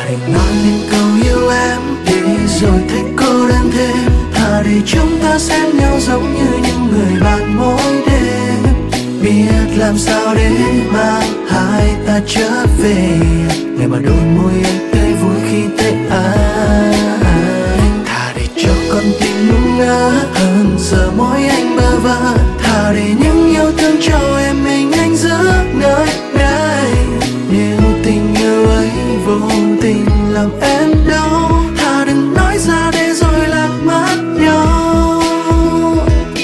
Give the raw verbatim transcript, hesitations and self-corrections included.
để nói lên câu yêu em đi rồi thấy cô đơn thêm. Thà để chúng ta xem nhau giống như những người bạn mỗi đêm. Biết làm sao để mang hai ta trở về ngày mà đôi môi anh tươi vui khi thấy anh. Thà để cho con tim ngúng ngỡ hơn giờ mỗi anh bơ vơ. Thà để những yêu thương cho